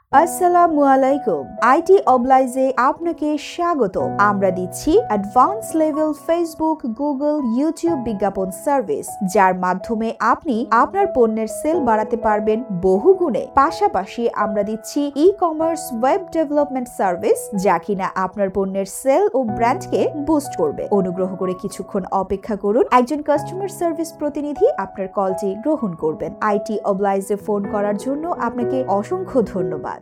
আসসালামু আলাইকুম। আইটি অবলাইজে আপনাকে স্বাগত। আমরা দিচ্ছি advance level Facebook, Google, YouTube বিজ্ঞাপন সার্ভিস, যার মাধ্যমে আপনি আপনার পণ্যের সেল বাড়াতে পারবেন বহুগুণে। পাশাপাশি আমরা দিচ্ছি ই-কমার্স ওয়েব ডেভেলপমেন্ট সার্ভিস, যা কিনা আপনার পণ্যের সেল ও ব্র্যান্ডকে বুস্ট করবে। অনুগ্রহ করে কিছুক্ষণ অপেক্ষা করুন, একজন কাস্টমার সার্ভিস প্রতিনিধি আপনার কলটি গ্রহণ করবেন। আইটি অবলাইজে ফোন করার জন্য আপনাকে অসংখ্য ধন্যবাদ।